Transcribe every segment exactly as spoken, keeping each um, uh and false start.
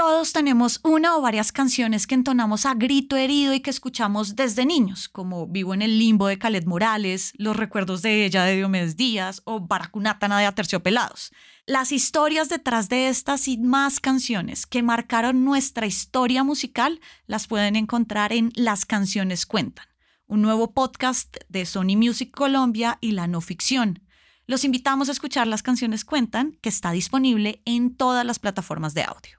Todos tenemos una o varias canciones que entonamos a grito herido y que escuchamos desde niños, como Vivo en el limbo de Kaleth Morales, Los recuerdos de ella de Diomedes Díaz o Baracunátana de Aterciopelados. Las historias detrás de estas y más canciones que marcaron nuestra historia musical las pueden encontrar en Las Canciones Cuentan, un nuevo podcast de Sony Music Colombia y La No Ficción. Los invitamos a escuchar Las Canciones Cuentan, que está disponible en todas las plataformas de audio.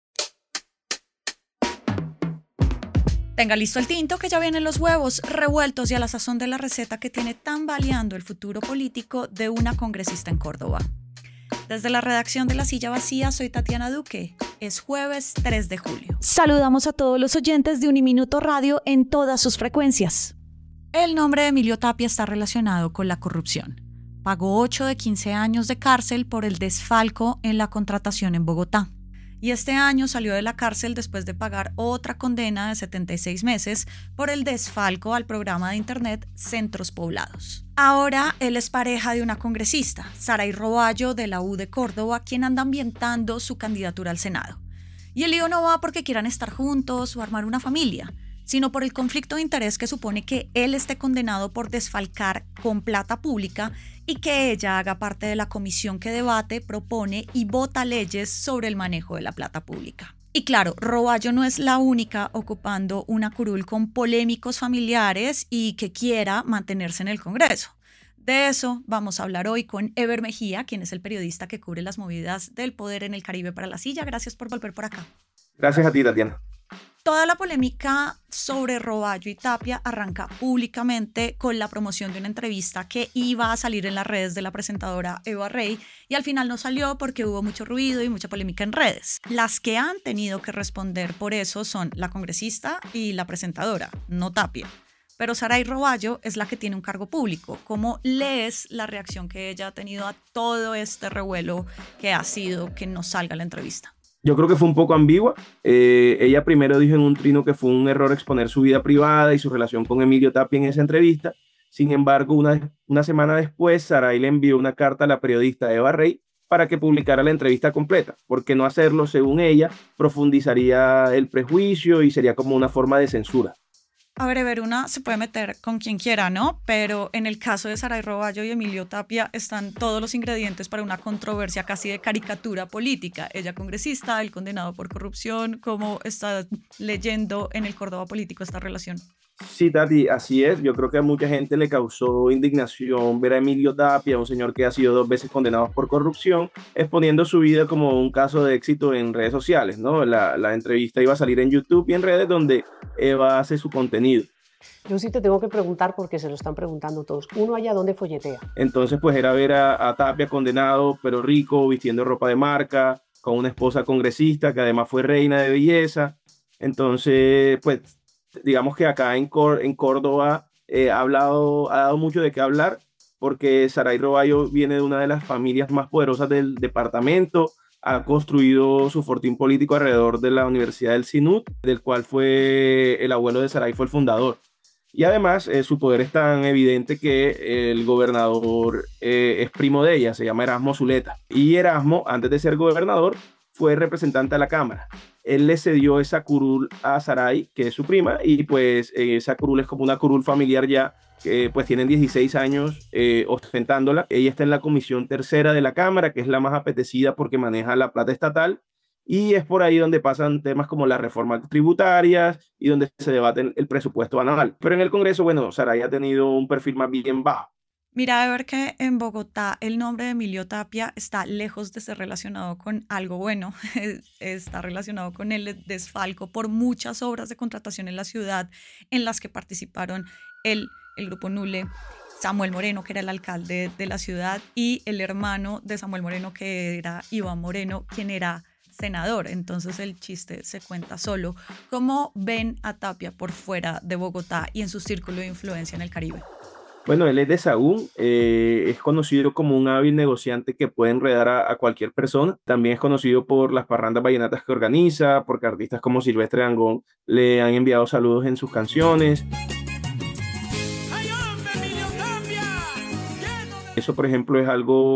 Tenga listo el tinto, que ya vienen los huevos revueltos y a la sazón de la receta que tiene tambaleando el futuro político de una congresista en Córdoba. Desde la redacción de La Silla Vacía, soy Tatiana Duque. Es jueves tres de julio. Saludamos a todos los oyentes de Uniminuto Radio en todas sus frecuencias. El nombre de Emilio Tapia está relacionado con la corrupción. Pagó ocho de quince años de cárcel por el desfalco en la contratación en Bogotá. Y este año salió de la cárcel después de pagar otra condena de setenta y seis meses por el desfalco al programa de internet Centros Poblados. Ahora él es pareja de una congresista, Saray Roballo de la U de Córdoba, quien anda ambientando su candidatura al Senado. Y el lío no va porque quieran estar juntos o armar una familia, sino por el conflicto de interés que supone que él esté condenado por desfalcar con plata pública y que ella haga parte de la comisión que debate, propone y vota leyes sobre el manejo de la plata pública. Y claro, Roballo no es la única ocupando una curul con polémicos familiares y que quiera mantenerse en el Congreso. De eso vamos a hablar hoy con Ever Mejía, quien es el periodista que cubre las movidas del poder en el Caribe para La Silla. Gracias por volver por acá. Gracias a ti, Tatiana. Toda la polémica sobre Roballo y Tapia arranca públicamente con la promoción de una entrevista que iba a salir en las redes de la presentadora Eva Rey y al final no salió porque hubo mucho ruido y mucha polémica en redes. Las que han tenido que responder por eso son la congresista y la presentadora, no Tapia. Pero Saray Roballo es la que tiene un cargo público. ¿Cómo lees la reacción que ella ha tenido a todo este revuelo que ha sido que no salga la entrevista? Yo creo que fue un poco ambigua. Eh, ella primero dijo en un trino que fue un error exponer su vida privada y su relación con Emilio Tapia en esa entrevista. Sin embargo, una, una semana después, Saray le envió una carta a la periodista Eva Rey para que publicara la entrevista completa, porque no hacerlo, según ella, profundizaría el prejuicio y sería como una forma de censura. A ver, Ever, una se puede meter con quien quiera, ¿no? Pero en el caso de Saray Roballo y Emilio Tapia están todos los ingredientes para una controversia casi de caricatura política. Ella congresista, él condenado por corrupción. ¿Cómo está leyendo en el Córdoba político esta relación? Sí, Tati, así es. Yo creo que a mucha gente le causó indignación ver a Emilio Tapia, un señor que ha sido dos veces condenado por corrupción, exponiendo su vida como un caso de éxito en redes sociales, ¿no? La, la entrevista iba a salir en YouTube y en redes donde Eva hace su contenido. Yo sí te tengo que preguntar porque se lo están preguntando todos. ¿Uno allá dónde folletea? Entonces, pues era ver a, a Tapia condenado, pero rico, vistiendo ropa de marca, con una esposa congresista que además fue reina de belleza. Entonces, pues digamos que acá en, Cor- en Córdoba eh, ha, hablado, ha dado mucho de qué hablar, porque Saray Roballo viene de una de las familias más poderosas del departamento, ha construido su fortín político alrededor de la Universidad del Sinut, del cual fue el abuelo de Saray, fue el fundador. Y además eh, su poder es tan evidente que el gobernador eh, es primo de ella, se llama Erasmo Zuleta. Y Erasmo, antes de ser gobernador, fue representante de la Cámara. Él le cedió esa curul a Saray, que es su prima, y pues eh, esa curul es como una curul familiar ya, que pues tienen dieciséis años eh, ostentándola. Ella está en la comisión tercera de la Cámara, que es la más apetecida porque maneja la plata estatal, y es por ahí donde pasan temas como las reformas tributarias y donde se debate el presupuesto anual. Pero en el Congreso, bueno, Saray ha tenido un perfil más bien bajo. Mira, de ver que en Bogotá el nombre de Emilio Tapia está lejos de ser relacionado con algo bueno, está relacionado con el desfalco por muchas obras de contratación en la ciudad en las que participaron el, el Grupo Nule, Samuel Moreno, que era el alcalde de la ciudad, y el hermano de Samuel Moreno, que era Iván Moreno, quien era senador. Entonces el chiste se cuenta solo. ¿Cómo ven a Tapia por fuera de Bogotá y en su círculo de influencia en el Caribe? Bueno, él es de Sahagún, eh, es conocido como un hábil negociante que puede enredar a, a cualquier persona. También es conocido por las parrandas vallenatas que organiza, porque artistas como Silvestre Dangond le han enviado saludos en sus canciones. Eso, por ejemplo, es algo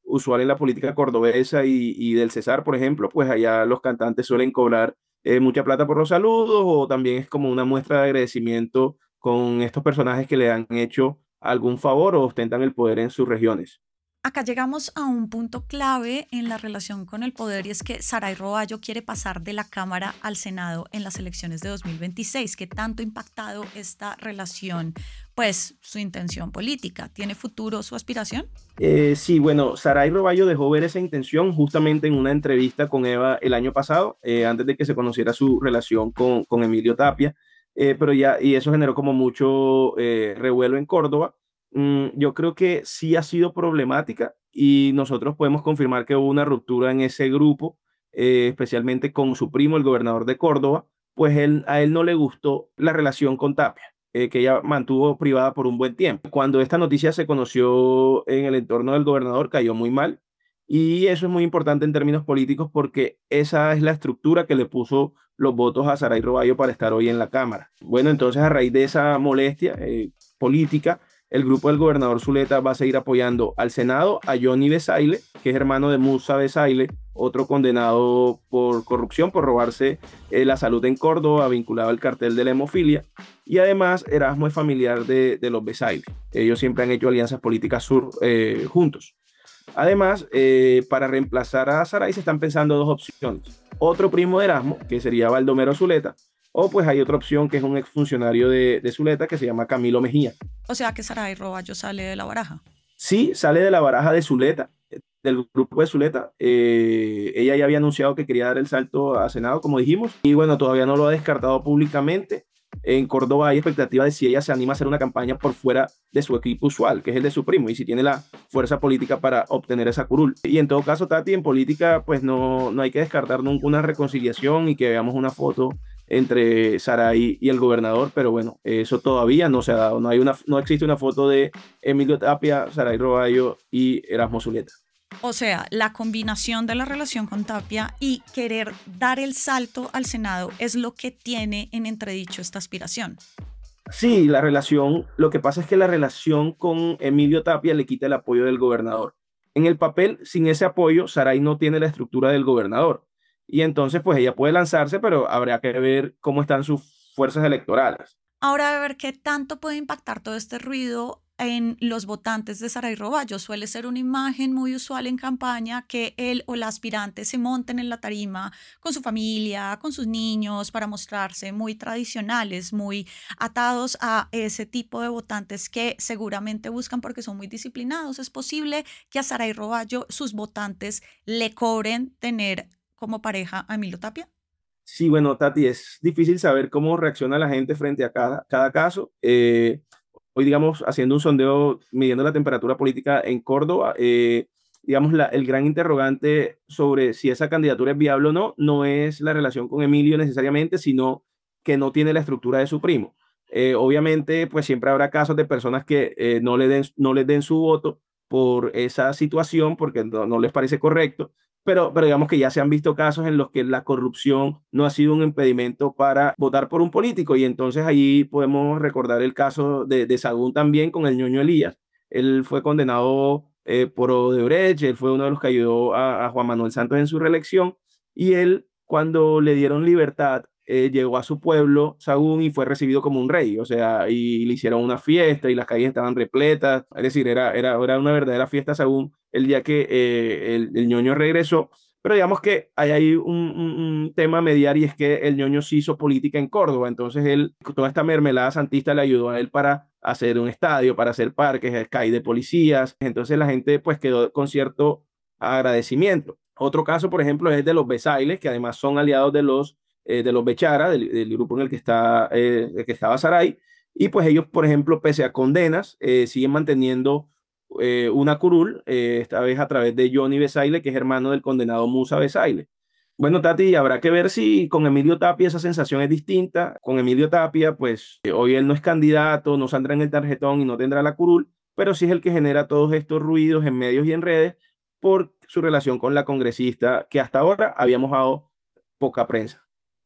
usual en la política cordobesa y, y del Cesar, por ejemplo, pues allá los cantantes suelen cobrar eh, mucha plata por los saludos o también es como una muestra de agradecimiento con estos personajes que le han hecho algún favor o ostentan el poder en sus regiones. Acá llegamos a un punto clave en la relación con el poder y es que Saray Roballo quiere pasar de la Cámara al Senado en las elecciones de dos mil veintiséis. ¿Qué tanto ha impactado esta relación? Pues su intención política. ¿Tiene futuro su aspiración? Eh, sí, bueno, Saray Roballo dejó ver esa intención justamente en una entrevista con Eva el año pasado, eh, antes de que se conociera su relación con, con Emilio Tapia, eh, pero ya, y eso generó como mucho eh, revuelo en Córdoba. Mm, yo creo que sí ha sido problemática y nosotros podemos confirmar que hubo una ruptura en ese grupo, eh, especialmente con su primo, el gobernador de Córdoba, pues él, a él no le gustó la relación con Tapia, eh, que ella mantuvo privada por un buen tiempo. Cuando esta noticia se conoció en el entorno del gobernador, cayó muy mal. Y eso es muy importante en términos políticos porque esa es la estructura que le puso los votos a Saray Roballo para estar hoy en la Cámara. Bueno, entonces a raíz de esa molestia eh, política, el grupo del gobernador Zuleta va a seguir apoyando al Senado a Johnny Besaile, que es hermano de Musa Besaile, otro condenado por corrupción, por robarse eh, la salud en Córdoba, vinculado al cartel de la hemofilia. Y además, Erasmo es familiar de, de los Besaile. Ellos siempre han hecho alianzas políticas sur, eh, juntos. Además, eh, para reemplazar a Saray se están pensando dos opciones. Otro primo de Erasmo, que sería Baldomero Zuleta, o pues hay otra opción que es un exfuncionario de, de Zuleta que se llama Camilo Mejía. O sea que Saray Roballo sale de la baraja. Sí, sale de la baraja de Zuleta, del grupo de Zuleta. Eh, ella ya había anunciado que quería dar el salto a Senado, como dijimos, y bueno, todavía no lo ha descartado públicamente. En Córdoba hay expectativa de si ella se anima a hacer una campaña por fuera de su equipo usual, que es el de su primo, y si tiene la fuerza política para obtener esa curul. Y en todo caso, Tati, en política, pues no, no hay que descartar nunca una reconciliación y que veamos una foto entre Saray y el gobernador, pero bueno, eso todavía no se ha dado. No, hay una, no existe una foto de Emilio Tapia, Saray Roballo y Erasmo Zuleta. O sea, la combinación de la relación con Tapia y querer dar el salto al Senado es lo que tiene en entredicho esta aspiración. Sí, la relación, lo que pasa es que la relación con Emilio Tapia le quita el apoyo del gobernador. En el papel, sin ese apoyo, Saray no tiene la estructura del gobernador. Y entonces, pues ella puede lanzarse, pero habría que ver cómo están sus fuerzas electorales. Ahora de ver qué tanto puede impactar todo este ruido en los votantes de Saray Roballo. Suele ser una imagen muy usual en campaña que él o la aspirante se monten en la tarima con su familia, con sus niños, para mostrarse muy tradicionales, muy atados a ese tipo de votantes que seguramente buscan porque son muy disciplinados. ¿Es posible que a Saray Roballo sus votantes le cobren tener como pareja a Emilio Tapia? Sí, bueno, Tati, es difícil saber cómo reacciona la gente frente a cada, cada caso. Eh, hoy, digamos, haciendo un sondeo, midiendo la temperatura política en Córdoba, eh, digamos, la, el gran interrogante sobre si esa candidatura es viable o no, no es la relación con Emilio necesariamente, sino que no tiene la estructura de su primo. Eh, obviamente, pues siempre habrá casos de personas que eh, no, le den, no les den su voto por esa situación, porque no, no les parece correcto, pero, pero digamos que ya se han visto casos en los que la corrupción no ha sido un impedimento para votar por un político y entonces ahí podemos recordar el caso de, de Sagún también con el ñoño Elías. Él fue condenado eh, por Odebrecht, él fue uno de los que ayudó a, a Juan Manuel Santos en su reelección y él cuando le dieron libertad eh, llegó a su pueblo, Sagún, y fue recibido como un rey, o sea, y le hicieron una fiesta y las calles estaban repletas, es decir, era, era, era una verdadera fiesta Sagún el día que eh, el, el ñoño regresó, pero digamos que hay ahí un, un, un tema a mediar y es que el ñoño sí hizo política en Córdoba, entonces él, toda esta mermelada santista le ayudó a él para hacer un estadio, para hacer parques, Sky de policías, entonces la gente pues quedó con cierto agradecimiento. Otro caso, por ejemplo, es de los Besailes, que además son aliados de los eh, de los Bechara, del, del, grupo en el que, está, eh, el que estaba Saray, y pues ellos, por ejemplo, pese a condenas, eh, siguen manteniendo eh, una curul, eh, esta vez a través de Johnny Besaile, que es hermano del condenado Musa Besaile. Bueno, Tati, habrá que ver si con Emilio Tapia esa sensación es distinta. Con Emilio Tapia, pues eh, hoy él no es candidato, no saldrá en el tarjetón y no tendrá la curul, pero sí es el que genera todos estos ruidos en medios y en redes por su relación con la congresista, que hasta ahora había mojado poca prensa.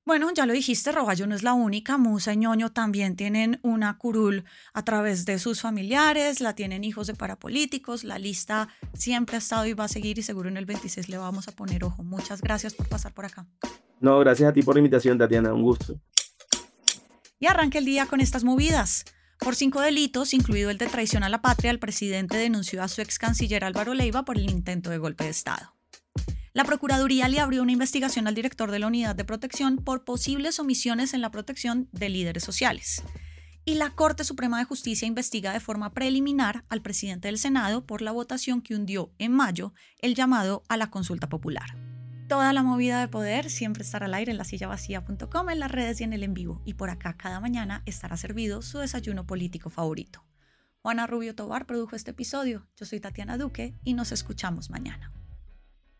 Bueno, ya lo dijiste, Roballo no es la única. Musa y Ñoño también tienen una curul a través de sus familiares, la tienen hijos de parapolíticos. La lista siempre ha estado y va a seguir y seguro en el veintiséis le vamos a poner ojo. Muchas gracias por pasar por acá. No, gracias a ti por la invitación, Tatiana, un gusto. Y arranca el día con estas movidas. Por cinco delitos, incluido el de traición a la patria, el presidente denunció a su ex canciller Álvaro Leiva por el intento de golpe de Estado. La Procuraduría le abrió una investigación al director de la Unidad de Protección por posibles omisiones en la protección de líderes sociales. Y la Corte Suprema de Justicia investiga de forma preliminar al presidente del Senado por la votación que hundió en mayo el llamado a la consulta popular. Toda la movida de poder siempre estará al aire en la silla vacía punto com, en las redes y en el en vivo. Y por acá cada mañana estará servido su desayuno político favorito. Juana Rubio Tobar produjo este episodio. Yo soy Tatiana Duque y nos escuchamos mañana.